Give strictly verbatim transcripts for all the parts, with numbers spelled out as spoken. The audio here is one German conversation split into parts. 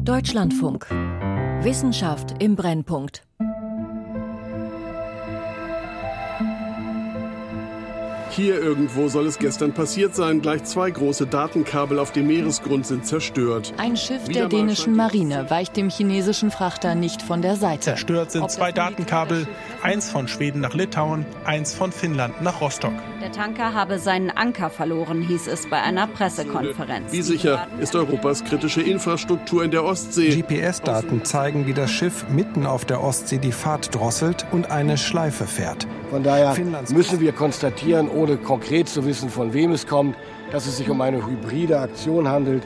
Deutschlandfunk. Wissenschaft im Brennpunkt. Hier irgendwo soll es gestern passiert sein. Gleich zwei große Datenkabel auf dem Meeresgrund sind zerstört. Ein Schiff der dänischen Marine weicht dem chinesischen Frachter nicht von der Seite. Zerstört sind zwei Datenkabel, eins von Schweden nach Litauen, eins von Finnland nach Rostock. Der Tanker habe seinen Anker verloren, hieß es bei einer Pressekonferenz. Wie sicher ist Europas kritische Infrastruktur in der Ostsee? G P S-Daten zeigen, wie das Schiff mitten auf der Ostsee die Fahrt drosselt und eine Schleife fährt. Von daher müssen wir konstatieren, ohne konkret zu wissen, von wem es kommt, dass es sich um eine hybride Aktion handelt.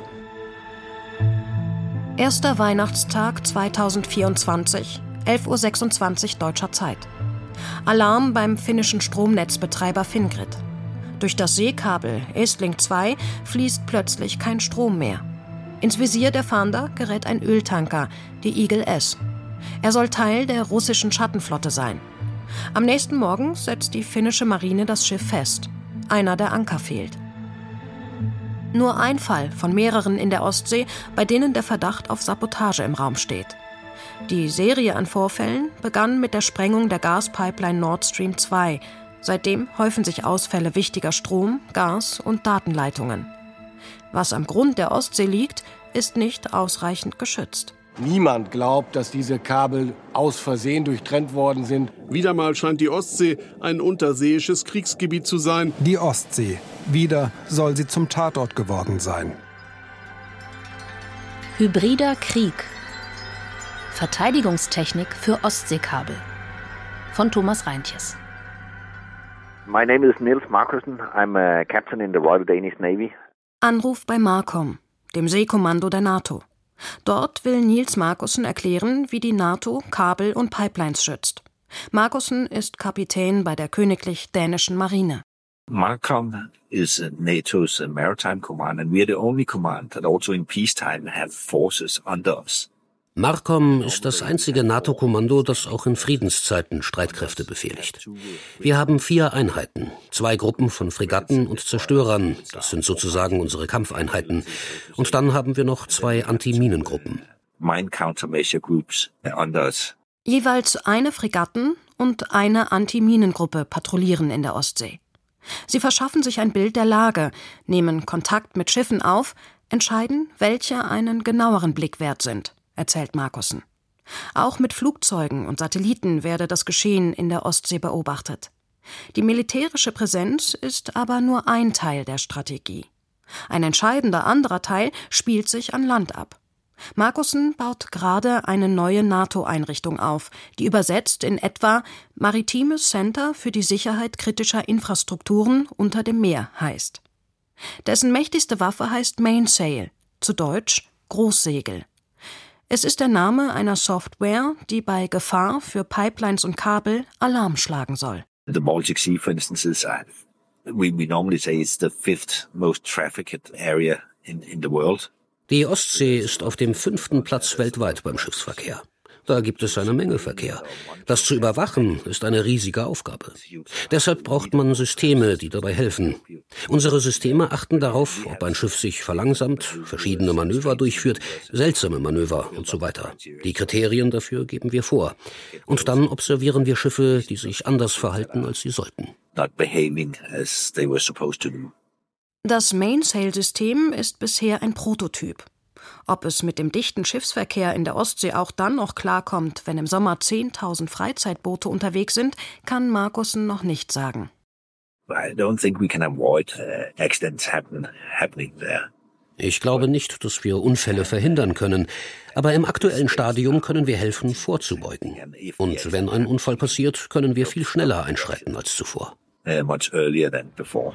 Erster Weihnachtstag zweitausendvierundzwanzig, elf Uhr sechsundzwanzig deutscher Zeit. Alarm beim finnischen Stromnetzbetreiber Fingrid. Durch das Seekabel Estlink zwei fließt plötzlich kein Strom mehr. Ins Visier der Fahnder gerät ein Öltanker, die Eagle S. Er soll Teil der russischen Schattenflotte sein. Am nächsten Morgen setzt die finnische Marine das Schiff fest. Einer der Anker fehlt. Nur ein Fall von mehreren in der Ostsee, bei denen der Verdacht auf Sabotage im Raum steht. Die Serie an Vorfällen begann mit der Sprengung der Gaspipeline Nord Stream zwei. Seitdem häufen sich Ausfälle wichtiger Strom-, Gas- und Datenleitungen. Was am Grund der Ostsee liegt, ist nicht ausreichend geschützt. Niemand glaubt, dass diese Kabel aus Versehen durchtrennt worden sind. Wieder mal scheint die Ostsee ein unterseeisches Kriegsgebiet zu sein. Die Ostsee. Wieder soll sie zum Tatort geworden sein. Hybrider Krieg. Verteidigungstechnik für Ostseekabel. Von Thomas Reintjes. My name is Niels Markussen. I'm a captain in the Royal Danish Navy. Anruf bei MARCOM, dem Seekommando der NATO. Dort will Niels Markussen erklären, wie die NATO Kabel und Pipelines schützt. Markussen ist Kapitän bei der Königlich Dänischen Marine. MARCOM is NATO's maritime command and we are the only command that also in peacetime have forces under us. MARCOM ist das einzige NATO-Kommando, das auch in Friedenszeiten Streitkräfte befehligt. Wir haben vier Einheiten, zwei Gruppen von Fregatten und Zerstörern, das sind sozusagen unsere Kampfeinheiten. Und dann haben wir noch zwei Anti-Minengruppen. Mine countermeasure groups under us. Jeweils eine Fregatten- und eine Anti-Minengruppe patrouillieren in der Ostsee. Sie verschaffen sich ein Bild der Lage, nehmen Kontakt mit Schiffen auf, entscheiden, welche einen genaueren Blick wert sind, erzählt Markussen. Auch mit Flugzeugen und Satelliten werde das Geschehen in der Ostsee beobachtet. Die militärische Präsenz ist aber nur ein Teil der Strategie. Ein entscheidender anderer Teil spielt sich an Land ab. Markussen baut gerade eine neue NATO-Einrichtung auf, die übersetzt in etwa Maritimes Center für die Sicherheit kritischer Infrastrukturen unter dem Meer heißt. Dessen mächtigste Waffe heißt Mainsail, zu Deutsch Großsegel. Es ist der Name einer Software, die bei Gefahr für Pipelines und Kabel Alarm schlagen soll. The Baltic Sea, for instance, is uh, we we normally say it's the fifth most trafficked area in in the world. Die Ostsee ist auf dem fünften Platz weltweit beim Schiffsverkehr. Da gibt es eine Menge Verkehr. Das zu überwachen ist eine riesige Aufgabe. Deshalb braucht man Systeme, die dabei helfen. Unsere Systeme achten darauf, ob ein Schiff sich verlangsamt, verschiedene Manöver durchführt, seltsame Manöver und so weiter. Die Kriterien dafür geben wir vor. Und dann observieren wir Schiffe, die sich anders verhalten, als sie sollten. Not behaving as they were supposed to do. Das Mainsail-System ist bisher ein Prototyp. Ob es mit dem dichten Schiffsverkehr in der Ostsee auch dann noch klarkommt, wenn im Sommer zehntausend Freizeitboote unterwegs sind, kann Markussen noch nicht sagen. I don't think we can avoid uh, accidents happen, happening there. Ich glaube nicht, dass wir Unfälle verhindern können, aber im aktuellen Stadium können wir helfen, vorzubeugen. Und wenn ein Unfall passiert, können wir viel schneller einschreiten als zuvor. Uh, much earlier than before.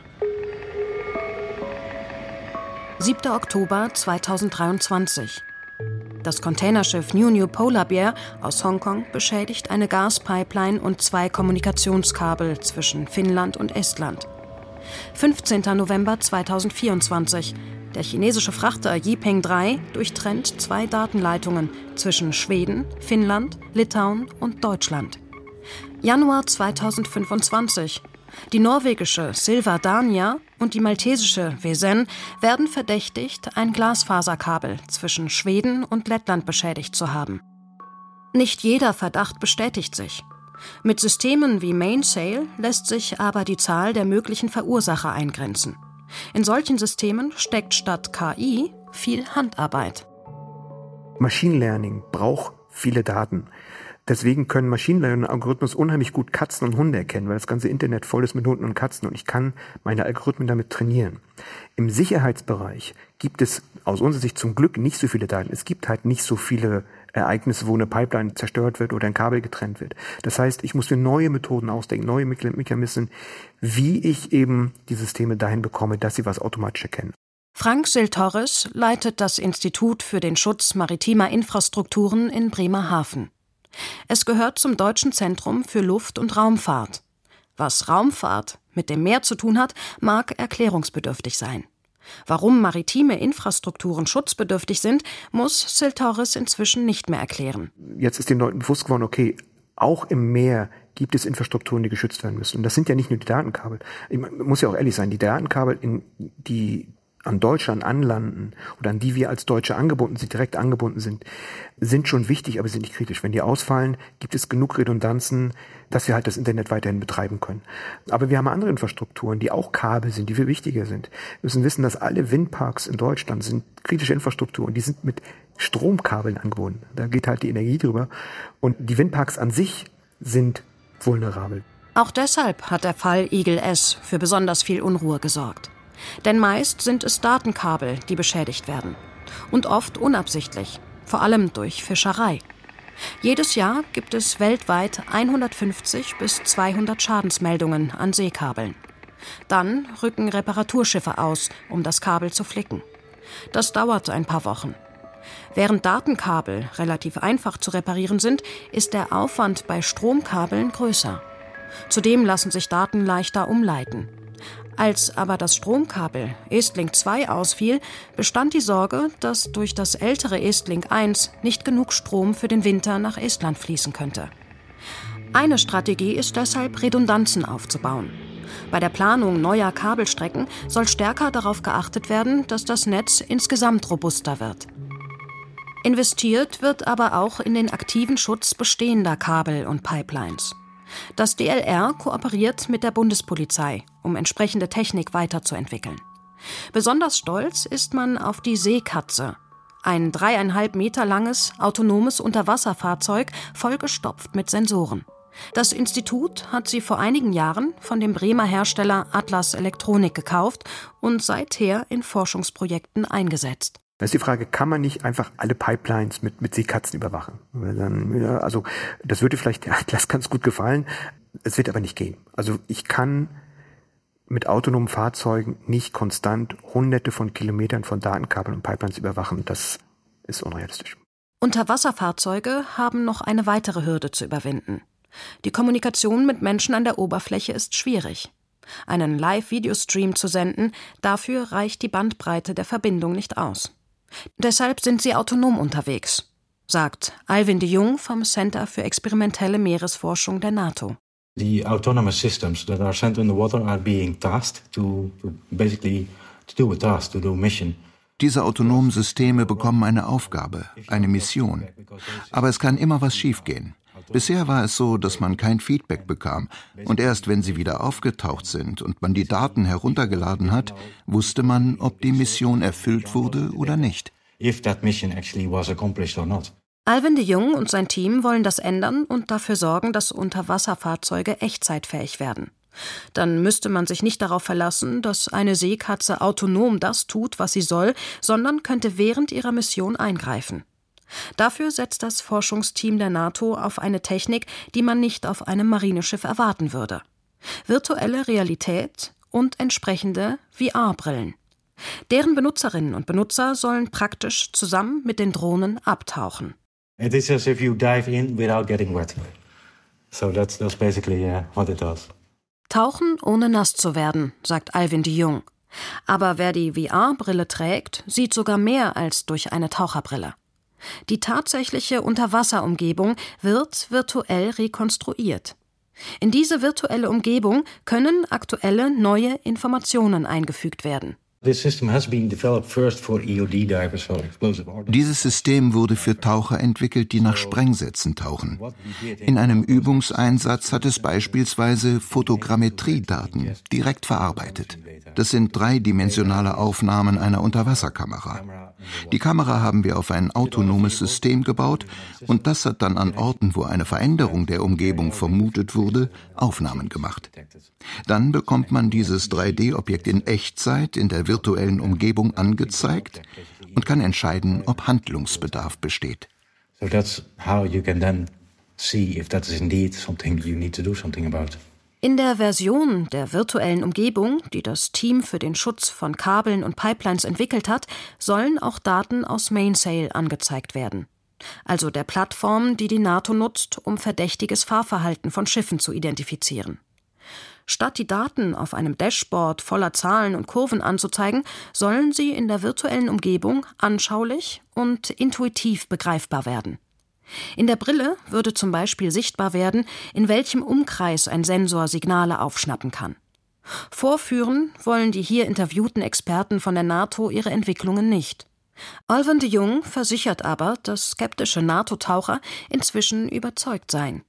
siebter Oktober zweitausenddreiundzwanzig. Das Containerschiff New New Polar Bear aus Hongkong beschädigt eine Gaspipeline und zwei Kommunikationskabel zwischen Finnland und Estland. fünfzehnter November zweitausendvierundzwanzig. Der chinesische Frachter Yipeng drei durchtrennt zwei Datenleitungen zwischen Schweden, Finnland, Litauen und Deutschland. Januar zweitausendfünfundzwanzig. Die norwegische Silva Dania und die maltesische Wesen werden verdächtigt, ein Glasfaserkabel zwischen Schweden und Lettland beschädigt zu haben. Nicht jeder Verdacht bestätigt sich. Mit Systemen wie Mainsail lässt sich aber die Zahl der möglichen Verursacher eingrenzen. In solchen Systemen steckt statt K I viel Handarbeit. Machine Learning braucht viele Daten. Deswegen können Machine Learning-Algorithmen unheimlich gut Katzen und Hunde erkennen, weil das ganze Internet voll ist mit Hunden und Katzen und ich kann meine Algorithmen damit trainieren. Im Sicherheitsbereich gibt es aus unserer Sicht zum Glück nicht so viele Daten. Es gibt halt nicht so viele Ereignisse, wo eine Pipeline zerstört wird oder ein Kabel getrennt wird. Das heißt, ich muss mir neue Methoden ausdenken, neue Mechanismen, wie ich eben die Systeme dahin bekomme, dass sie was automatisch erkennen. Frank Sil-Torres leitet das Institut für den Schutz maritimer Infrastrukturen in Bremerhaven. Es gehört zum Deutschen Zentrum für Luft- und Raumfahrt. Was Raumfahrt mit dem Meer zu tun hat, mag erklärungsbedürftig sein. Warum maritime Infrastrukturen schutzbedürftig sind, muss Sil-Torres inzwischen nicht mehr erklären. Jetzt ist den Leuten bewusst geworden, okay, auch im Meer gibt es Infrastrukturen, die geschützt werden müssen. Und das sind ja nicht nur die Datenkabel. Ich muss ja auch ehrlich sein, die Datenkabel, in die an Deutschland anlanden oder an die wir als Deutsche angebunden sind, direkt angebunden sind, sind schon wichtig, aber sind nicht kritisch. Wenn die ausfallen, gibt es genug Redundanzen, dass wir halt das Internet weiterhin betreiben können. Aber wir haben andere Infrastrukturen, die auch Kabel sind, die viel wichtiger sind. Wir müssen wissen, dass alle Windparks in Deutschland sind kritische Infrastrukturen, die sind mit Stromkabeln angebunden. Da geht halt die Energie drüber. Und die Windparks an sich sind vulnerabel. Auch deshalb hat der Fall Eagle S für besonders viel Unruhe gesorgt. Denn meist sind es Datenkabel, die beschädigt werden. Und oft unabsichtlich, vor allem durch Fischerei. Jedes Jahr gibt es weltweit hundertfünfzig bis zweihundert Schadensmeldungen an Seekabeln. Dann rücken Reparaturschiffe aus, um das Kabel zu flicken. Das dauert ein paar Wochen. Während Datenkabel relativ einfach zu reparieren sind, ist der Aufwand bei Stromkabeln größer. Zudem lassen sich Daten leichter umleiten. Als aber das Stromkabel Estlink zwei ausfiel, bestand die Sorge, dass durch das ältere Estlink eins nicht genug Strom für den Winter nach Estland fließen könnte. Eine Strategie ist deshalb, Redundanzen aufzubauen. Bei der Planung neuer Kabelstrecken soll stärker darauf geachtet werden, dass das Netz insgesamt robuster wird. Investiert wird aber auch in den aktiven Schutz bestehender Kabel und Pipelines. Das D L R kooperiert mit der Bundespolizei, um entsprechende Technik weiterzuentwickeln. Besonders stolz ist man auf die Seekatze, ein dreieinhalb Meter langes, autonomes Unterwasserfahrzeug, vollgestopft mit Sensoren. Das Institut hat sie vor einigen Jahren von dem Bremer Hersteller Atlas Elektronik gekauft und seither in Forschungsprojekten eingesetzt. Da ist die Frage, kann man nicht einfach alle Pipelines mit, mit Seekatzen überwachen? Dann, ja, also das würde vielleicht der Atlas ganz gut gefallen, es wird aber nicht gehen. Also ich kann mit autonomen Fahrzeugen nicht konstant hunderte von Kilometern von Datenkabeln und Pipelines überwachen. Das ist unrealistisch. Unterwasserfahrzeuge haben noch eine weitere Hürde zu überwinden. Die Kommunikation mit Menschen an der Oberfläche ist schwierig. Einen Live-Videostream zu senden, dafür reicht die Bandbreite der Verbindung nicht aus. Deshalb sind sie autonom unterwegs, sagt Alwin de Jong vom Center für experimentelle Meeresforschung der NATO. The autonomous systems that are sent in the water are being tasked to, to basically to do a task, to do a mission. Diese autonomen Systeme bekommen eine Aufgabe, eine Mission. Aber es kann immer was schiefgehen. Bisher war es so, dass man kein Feedback bekam. Und erst wenn sie wieder aufgetaucht sind und man die Daten heruntergeladen hat, wusste man, ob die Mission erfüllt wurde oder nicht. Alwin de Jong und sein Team wollen das ändern und dafür sorgen, dass Unterwasserfahrzeuge echtzeitfähig werden. Dann müsste man sich nicht darauf verlassen, dass eine Seekatze autonom das tut, was sie soll, sondern könnte während ihrer Mission eingreifen. Dafür setzt das Forschungsteam der NATO auf eine Technik, die man nicht auf einem Marineschiff erwarten würde. Virtuelle Realität und entsprechende V R-Brillen. Deren Benutzerinnen und Benutzer sollen praktisch zusammen mit den Drohnen abtauchen. It is as if you dive in without getting wet. So that's, that's basically uh, what it does. Tauchen ohne nass zu werden, sagt Alwin de Jong. Aber wer die V R-Brille trägt, sieht sogar mehr als durch eine Taucherbrille. Die tatsächliche Unterwasserumgebung wird virtuell rekonstruiert. In diese virtuelle Umgebung können aktuelle neue Informationen eingefügt werden. Dieses System wurde für Taucher entwickelt, die nach Sprengsätzen tauchen. In einem Übungseinsatz hat es beispielsweise Fotogrammetriedaten direkt verarbeitet. Das sind dreidimensionale Aufnahmen einer Unterwasserkamera. Die Kamera haben wir auf ein autonomes System gebaut und das hat dann an Orten, wo eine Veränderung der Umgebung vermutet wurde, Aufnahmen gemacht. Dann bekommt man dieses drei D-Objekt in Echtzeit in der virtuellen Umgebung angezeigt und kann entscheiden, ob Handlungsbedarf besteht. So that's how you can then see if that is indeed something you need to do something about. In der Version der virtuellen Umgebung, die das Team für den Schutz von Kabeln und Pipelines entwickelt hat, sollen auch Daten aus Mainsail angezeigt werden. Also der Plattform, die die NATO nutzt, um verdächtiges Fahrverhalten von Schiffen zu identifizieren. Statt die Daten auf einem Dashboard voller Zahlen und Kurven anzuzeigen, sollen sie in der virtuellen Umgebung anschaulich und intuitiv begreifbar werden. In der Brille würde zum Beispiel sichtbar werden, in welchem Umkreis ein Sensor Signale aufschnappen kann. Vorführen wollen die hier interviewten Experten von der NATO ihre Entwicklungen nicht. Alwyn de Jong versichert aber, dass skeptische NATO-Taucher inzwischen überzeugt seien.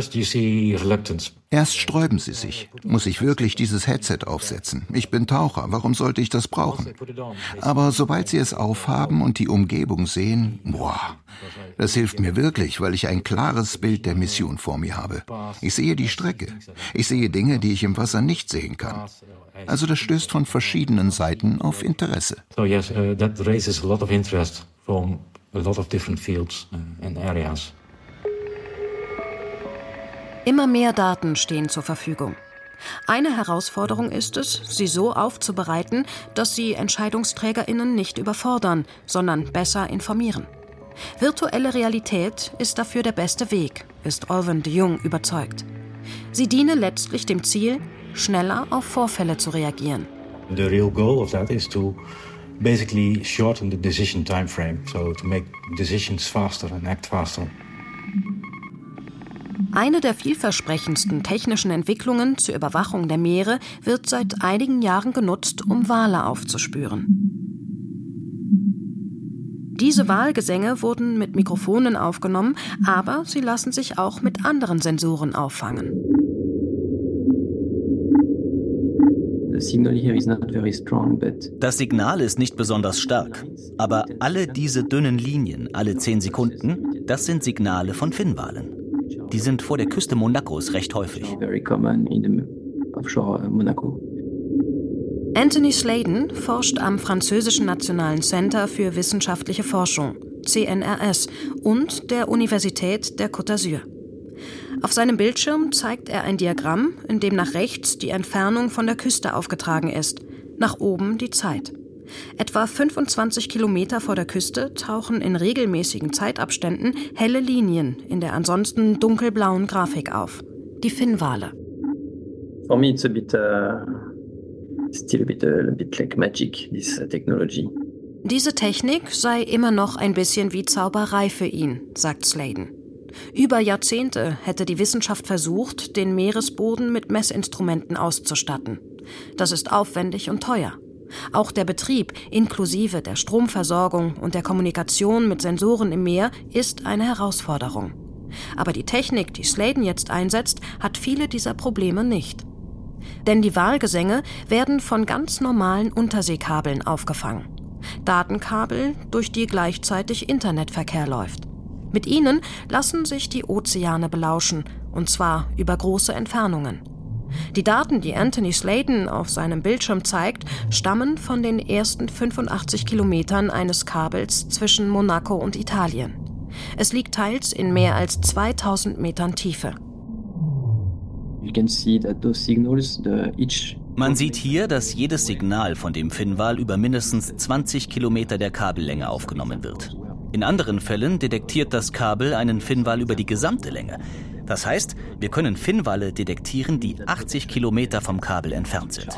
Erst sträuben sie sich. Muss ich wirklich dieses Headset aufsetzen? Ich bin Taucher, warum sollte ich das brauchen? Aber sobald sie es aufhaben und die Umgebung sehen, boah, das hilft mir wirklich, weil ich ein klares Bild der Mission vor mir habe. Ich sehe die Strecke. Ich sehe Dinge, die ich im Wasser nicht sehen kann. Also das stößt von verschiedenen Seiten auf Interesse. So yes, uh, that raises a lot of interest from a lot of different fields and areas. Immer mehr Daten stehen zur Verfügung. Eine Herausforderung ist es, sie so aufzubereiten, dass sie EntscheidungsträgerInnen nicht überfordern, sondern besser informieren. Virtuelle Realität ist dafür der beste Weg, ist Alwyn de Jong überzeugt. Sie diene letztlich dem Ziel, schneller auf Vorfälle zu reagieren. The real goal of that is to basically shorten the decision time frame, so to make decisions faster and act faster. Eine der vielversprechendsten technischen Entwicklungen zur Überwachung der Meere wird seit einigen Jahren genutzt, um Wale aufzuspüren. Diese Walgesänge wurden mit Mikrofonen aufgenommen, aber sie lassen sich auch mit anderen Sensoren auffangen. Das Signal ist nicht besonders stark, aber alle diese dünnen Linien, alle zehn Sekunden, das sind Signale von Finnwalen. Die sind vor der Küste Monacos recht häufig. Anthony Sladen forscht am französischen Nationalen Center für wissenschaftliche Forschung, C N R S, und der Universität der Côte d'Azur. Auf seinem Bildschirm zeigt er ein Diagramm, in dem nach rechts die Entfernung von der Küste aufgetragen ist, nach oben die Zeit. Etwa fünfundzwanzig Kilometer vor der Küste tauchen in regelmäßigen Zeitabständen helle Linien in der ansonsten dunkelblauen Grafik auf. Die Finnwale. For me it's a bit, uh, still a bit, uh, a bit like magic, this technology. Diese Technik sei immer noch ein bisschen wie Zauberei für ihn, sagt Sladen. Über Jahrzehnte hätte die Wissenschaft versucht, den Meeresboden mit Messinstrumenten auszustatten. Das ist aufwendig und teuer. Auch der Betrieb, inklusive der Stromversorgung und der Kommunikation mit Sensoren im Meer, ist eine Herausforderung. Aber die Technik, die Sladen jetzt einsetzt, hat viele dieser Probleme nicht. Denn die Walgesänge werden von ganz normalen Unterseekabeln aufgefangen. Datenkabel, durch die gleichzeitig Internetverkehr läuft. Mit ihnen lassen sich die Ozeane belauschen, und zwar über große Entfernungen. Die Daten, die Anthony Sladen auf seinem Bildschirm zeigt, stammen von den ersten fünfundachtzig Kilometern eines Kabels zwischen Monaco und Italien. Es liegt teils in mehr als zweitausend Metern Tiefe. Man sieht hier, dass jedes Signal von dem Finnwal über mindestens zwanzig Kilometer der Kabellänge aufgenommen wird. In anderen Fällen detektiert das Kabel einen Finnwal über die gesamte Länge. Das heißt, wir können Finnwale detektieren, die achtzig Kilometer vom Kabel entfernt sind.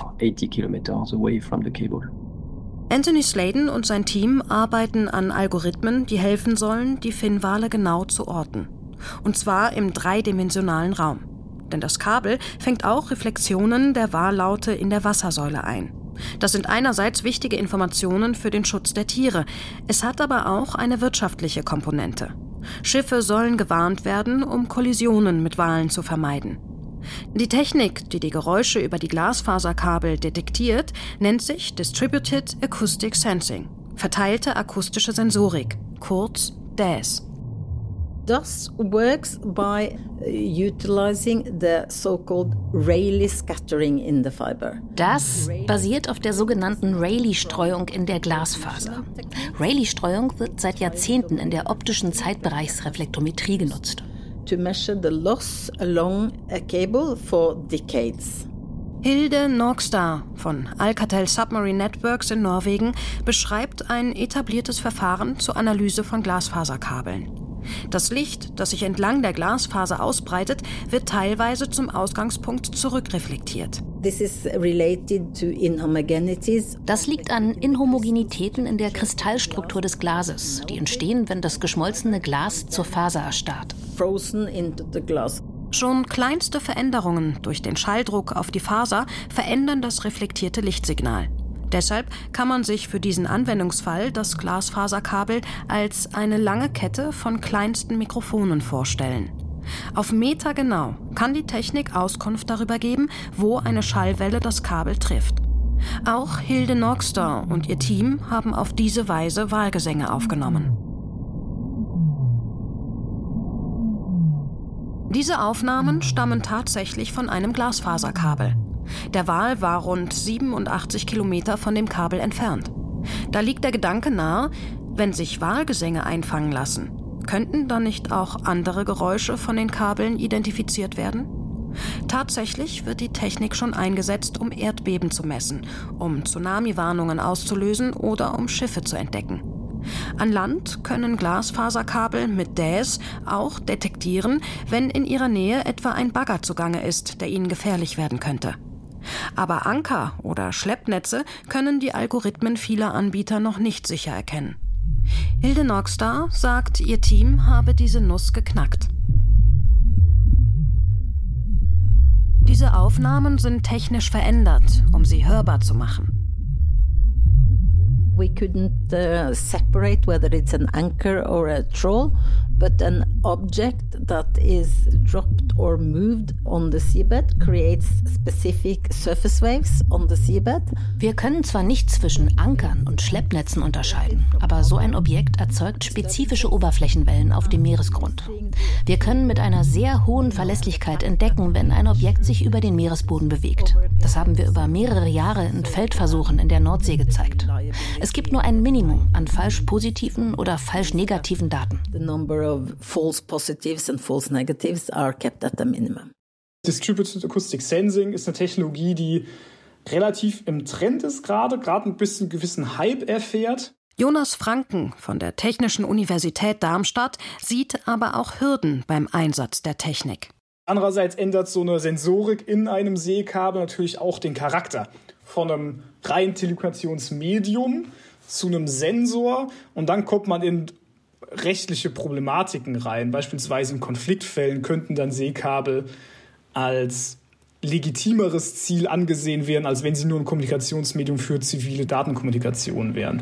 Anthony Sladen und sein Team arbeiten an Algorithmen, die helfen sollen, die Finnwale genau zu orten. Und zwar im dreidimensionalen Raum. Denn das Kabel fängt auch Reflexionen der Wahllaute in der Wassersäule ein. Das sind einerseits wichtige Informationen für den Schutz der Tiere. Es hat aber auch eine wirtschaftliche Komponente. Schiffe sollen gewarnt werden, um Kollisionen mit Walen zu vermeiden. Die Technik, die die Geräusche über die Glasfaserkabel detektiert, nennt sich Distributed Acoustic Sensing, verteilte akustische Sensorik, kurz D A S. Das works by utilizing the so-called Rayleigh scattering in the fiber. Das basiert auf der sogenannten Rayleigh-Streuung in der Glasfaser. Rayleigh-Streuung wird seit Jahrzehnten in der optischen Zeitbereichsreflektometrie genutzt. To measure the loss along a cable for decades. Hilde Norgstad von Alcatel Submarine Networks in Norwegen beschreibt ein etabliertes Verfahren zur Analyse von Glasfaserkabeln. Das Licht, das sich entlang der Glasfaser ausbreitet, wird teilweise zum Ausgangspunkt zurückreflektiert. This is related to inhomogenities. Das liegt an Inhomogenitäten in der Kristallstruktur des Glases, die entstehen, wenn das geschmolzene Glas zur Faser erstarrt. Frozen into the glass. Schon kleinste Veränderungen durch den Schalldruck auf die Faser verändern das reflektierte Lichtsignal. Deshalb kann man sich für diesen Anwendungsfall das Glasfaserkabel als eine lange Kette von kleinsten Mikrofonen vorstellen. Auf Meter genau kann die Technik Auskunft darüber geben, wo eine Schallwelle das Kabel trifft. Auch Hilde Norgstad und ihr Team haben auf diese Weise Walgesänge aufgenommen. Diese Aufnahmen stammen tatsächlich von einem Glasfaserkabel. Der Wal war rund siebenundachtzig Kilometer von dem Kabel entfernt. Da liegt der Gedanke nahe, wenn sich Walgesänge einfangen lassen, könnten dann nicht auch andere Geräusche von den Kabeln identifiziert werden? Tatsächlich wird die Technik schon eingesetzt, um Erdbeben zu messen, um Tsunami-Warnungen auszulösen oder um Schiffe zu entdecken. An Land können Glasfaserkabel mit D A S auch detektieren, wenn in ihrer Nähe etwa ein Bagger zugange ist, der ihnen gefährlich werden könnte. Aber Anker oder Schleppnetze können die Algorithmen vieler Anbieter noch nicht sicher erkennen. Hilde Norgstad sagt, ihr Team habe diese Nuss geknackt. Diese Aufnahmen sind technisch verändert, um sie hörbar zu machen. We couldn't uh, separate whether it's an anchor or a trawl, but an object that is dropped or moved on the seabed creates specific surface waves on the seabed. Wir können zwar nicht zwischen Ankern und Schleppnetzen unterscheiden, aber so ein Objekt erzeugt spezifische Oberflächenwellen auf dem Meeresgrund. Wir können mit einer sehr hohen Verlässlichkeit entdecken, wenn ein Objekt sich über den Meeresboden bewegt. Das haben wir über mehrere Jahre in Feldversuchen in der Nordsee gezeigt. Es gibt nur ein Minimum an falsch positiven oder falsch negativen Daten. The number of false positives and false negatives are kept at a minimum. Distributed Acoustic Sensing ist eine Technologie, die relativ im Trend ist gerade, gerade ein bisschen gewissen Hype erfährt. Jonas Franken von der Technischen Universität Darmstadt sieht aber auch Hürden beim Einsatz der Technik. Andererseits ändert so eine Sensorik in einem Seekabel natürlich auch den Charakter von einem rein Telekommunikationsmedium zu einem Sensor, und dann kommt man in rechtliche Problematiken rein. Beispielsweise in Konfliktfällen könnten dann Seekabel als legitimeres Ziel angesehen werden, als wenn sie nur ein Kommunikationsmedium für zivile Datenkommunikation wären.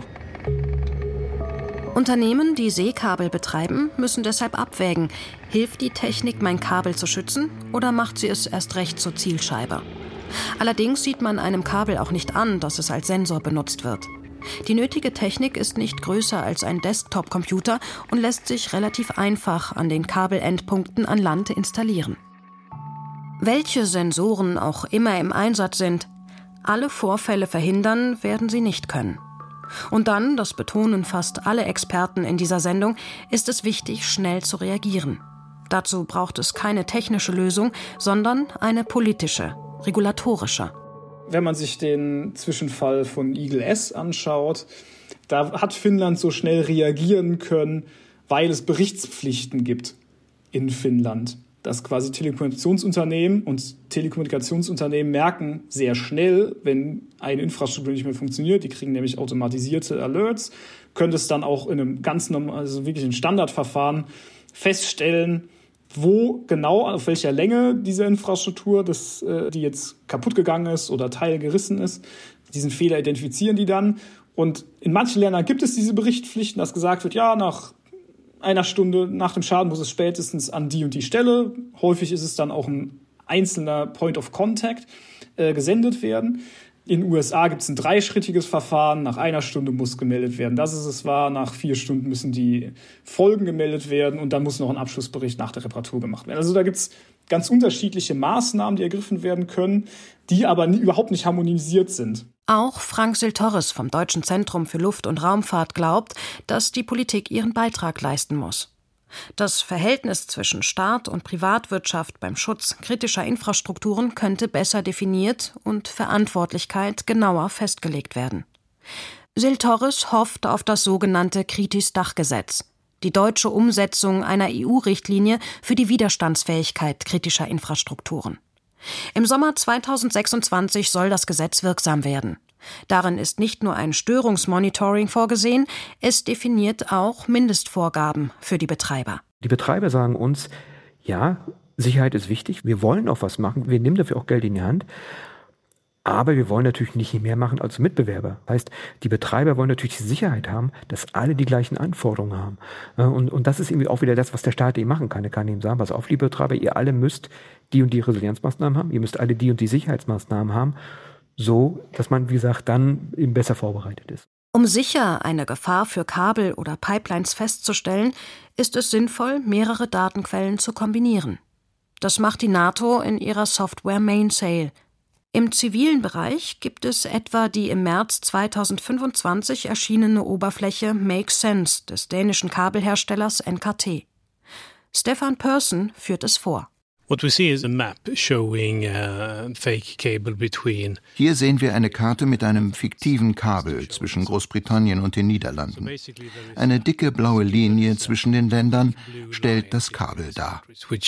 Unternehmen, die Seekabel betreiben, müssen deshalb abwägen, hilft die Technik, mein Kabel zu schützen, oder macht sie es erst recht zur Zielscheibe? Allerdings sieht man einem Kabel auch nicht an, dass es als Sensor benutzt wird. Die nötige Technik ist nicht größer als ein Desktop-Computer und lässt sich relativ einfach an den Kabelendpunkten an Land installieren. Welche Sensoren auch immer im Einsatz sind, alle Vorfälle verhindern werden sie nicht können. Und dann, das betonen fast alle Experten in dieser Sendung, ist es wichtig, schnell zu reagieren. Dazu braucht es keine technische Lösung, sondern eine politische, regulatorische. Wenn man sich den Zwischenfall von Eagle S anschaut, da hat Finnland so schnell reagieren können, weil es Berichtspflichten gibt in Finnland. Dass quasi Telekommunikationsunternehmen und Telekommunikationsunternehmen merken sehr schnell, wenn eine Infrastruktur nicht mehr funktioniert, die kriegen nämlich automatisierte Alerts, können es dann auch in einem ganz normalen, also wirklich ein Standardverfahren feststellen, wo genau, auf welcher Länge diese Infrastruktur, das, die jetzt kaputt gegangen ist oder teilgerissen ist. Diesen Fehler identifizieren die dann. Und in manchen Ländern gibt es diese Berichtspflichten, dass gesagt wird, ja, nach einer Stunde nach dem Schaden muss es spätestens an die und die Stelle. Häufig ist es dann auch ein einzelner Point of Contact äh, gesendet werden. In den U S A gibt es ein dreischrittiges Verfahren. Nach einer Stunde muss gemeldet werden, dass es es war. Nach vier Stunden müssen die Folgen gemeldet werden. Und dann muss noch ein Abschlussbericht nach der Reparatur gemacht werden. Also da gibt es ganz unterschiedliche Maßnahmen, die ergriffen werden können, die aber nie, überhaupt nicht harmonisiert sind. Auch Frank Siltorris vom Deutschen Zentrum für Luft- und Raumfahrt glaubt, dass die Politik ihren Beitrag leisten muss. Das Verhältnis zwischen Staat und Privatwirtschaft beim Schutz kritischer Infrastrukturen könnte besser definiert und Verantwortlichkeit genauer festgelegt werden. Siltorris hofft auf das sogenannte Kritis-Dach-Gesetz, die deutsche Umsetzung einer E U-Richtlinie für die Widerstandsfähigkeit kritischer Infrastrukturen. Im Sommer zweitausendsechsundzwanzig soll das Gesetz wirksam werden. Darin ist nicht nur ein Störungsmonitoring vorgesehen, es definiert auch Mindestvorgaben für die Betreiber. Die Betreiber sagen uns, ja, Sicherheit ist wichtig, wir wollen auch was machen, wir nehmen dafür auch Geld in die Hand, aber wir wollen natürlich nicht mehr machen als Mitbewerber. Das heißt, die Betreiber wollen natürlich die Sicherheit haben, dass alle die gleichen Anforderungen haben. Und, und das ist irgendwie auch wieder das, was der Staat eben machen kann. Er kann eben sagen, pass auf, liebe Betreiber, ihr alle müsst die und die Resilienzmaßnahmen haben, ihr müsst alle die und die Sicherheitsmaßnahmen haben, so, dass man, wie gesagt, dann eben besser vorbereitet ist. Um sicher eine Gefahr für Kabel oder Pipelines festzustellen, ist es sinnvoll, mehrere Datenquellen zu kombinieren. Das macht die NATO in ihrer Software Mainsail. Im zivilen Bereich gibt es etwa die im März zweitausendfünfundzwanzig erschienene Oberfläche Make Sense des dänischen Kabelherstellers N K T. Stefan Persson führt es vor. What we see is a map showing a fake cable between. Hier sehen wir eine Karte mit einem fiktiven Kabel zwischen Großbritannien und den Niederlanden. Eine dicke blaue Linie zwischen den Ländern stellt das Kabel dar.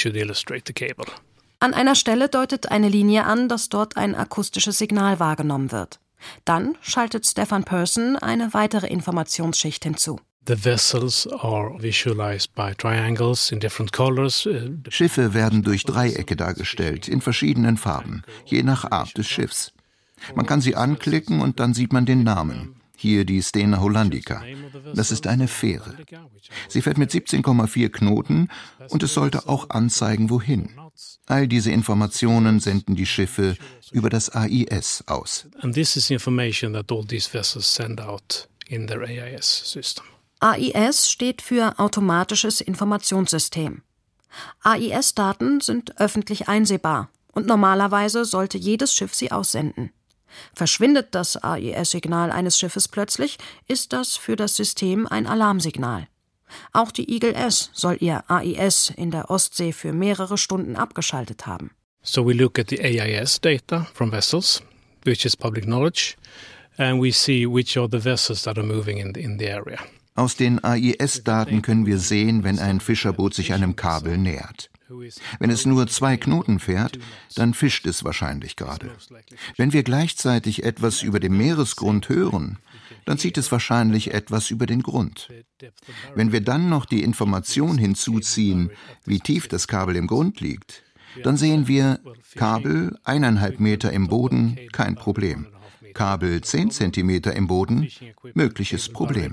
An einer Stelle deutet eine Linie an, dass dort ein akustisches Signal wahrgenommen wird. Dann schaltet Stefan Persson eine weitere Informationsschicht hinzu. The vessels are visualized by triangles in different colors. Schiffe werden durch Dreiecke dargestellt, in verschiedenen Farben, je nach Art des Schiffs. Man kann sie anklicken und dann sieht man den Namen. Hier die Stena Hollandica. Das ist eine Fähre. Sie fährt mit siebzehn Komma vier Knoten und es sollte auch anzeigen, wohin. All diese Informationen senden die Schiffe über das A I S aus. And this is information that all these vessels send out in their A I S system. A I S steht für Automatisches Informationssystem. A I S-Daten sind öffentlich einsehbar und normalerweise sollte jedes Schiff sie aussenden. Verschwindet das A I S-Signal eines Schiffes plötzlich, ist das für das System ein Alarmsignal. Auch die Eagle S soll ihr A I S in der Ostsee für mehrere Stunden abgeschaltet haben. So we look at the A I S data from vessels, which is public knowledge, and we see which are the vessels that are moving in the, in the area. Aus den A I S-Daten können wir sehen, wenn ein Fischerboot sich einem Kabel nähert. Wenn es nur zwei Knoten fährt, dann fischt es wahrscheinlich gerade. Wenn wir gleichzeitig etwas über dem Meeresgrund hören, dann zieht es wahrscheinlich etwas über den Grund. Wenn wir dann noch die Information hinzuziehen, wie tief das Kabel im Grund liegt, dann sehen wir, Kabel eineinhalb Meter im Boden, kein Problem. Kabel zehn Zentimeter im Boden, mögliches Problem.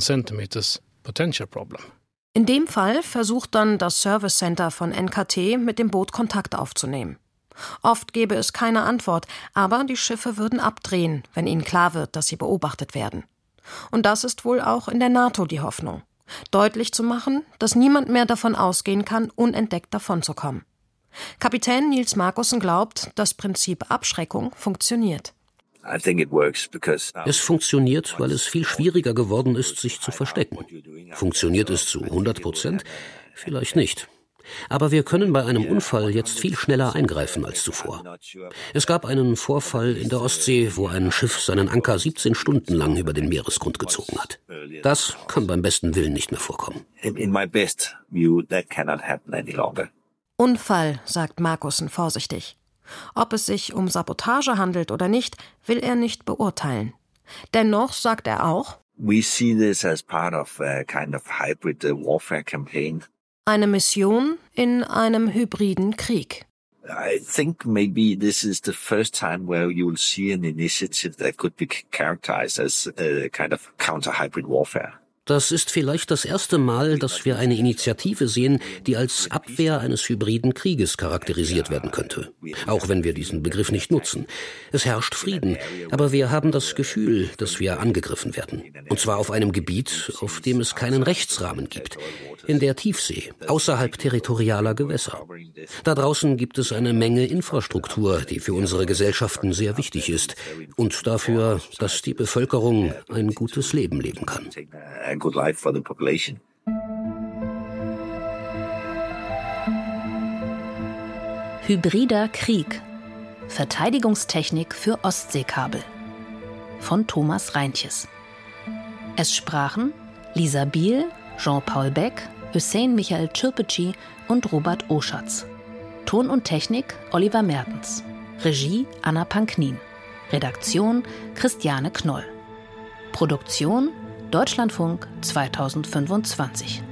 In dem Fall versucht dann das Service Center von N K T mit dem Boot Kontakt aufzunehmen. Oft gäbe es keine Antwort, aber die Schiffe würden abdrehen, wenn ihnen klar wird, dass sie beobachtet werden. Und das ist wohl auch in der NATO die Hoffnung. Deutlich zu machen, dass niemand mehr davon ausgehen kann, unentdeckt davonzukommen. Kapitän Nils Markussen glaubt, das Prinzip Abschreckung funktioniert. Es funktioniert, weil es viel schwieriger geworden ist, sich zu verstecken. Funktioniert es zu hundert Prozent? Vielleicht nicht. Aber wir können bei einem Unfall jetzt viel schneller eingreifen als zuvor. Es gab einen Vorfall in der Ostsee, wo ein Schiff seinen Anker siebzehn Stunden lang über den Meeresgrund gezogen hat. Das kann beim besten Willen nicht mehr vorkommen. Unfall, sagt Markussen vorsichtig. Ob es sich um Sabotage handelt oder nicht, will er nicht beurteilen. Dennoch sagt er auch, We see this as part of a kind of hybrid warfare campaign. Eine Mission in einem hybriden Krieg. I think maybe this is the first time where you will see an initiative that could be characterized as a kind of counter-hybrid warfare. Das ist vielleicht das erste Mal, dass wir eine Initiative sehen, die als Abwehr eines hybriden Krieges charakterisiert werden könnte. Auch wenn wir diesen Begriff nicht nutzen. Es herrscht Frieden, aber wir haben das Gefühl, dass wir angegriffen werden. Und zwar auf einem Gebiet, auf dem es keinen Rechtsrahmen gibt. In der Tiefsee, außerhalb territorialer Gewässer. Da draußen gibt es eine Menge Infrastruktur, die für unsere Gesellschaften sehr wichtig ist. Und dafür, dass die Bevölkerung ein gutes Leben leben kann. A good life for the population. Hybrider Krieg. Verteidigungstechnik für Ostseekabel. Von Thomas Reintjes. Es sprachen Lisa Biel, Jean-Paul Beck, Hüseyin Michael Çırpıcı und Robert Oschatz. Ton und Technik Oliver Mertens. Regie Anna Panknin. Redaktion Christiane Knoll. Produktion Deutschlandfunk zweitausendfünfundzwanzig.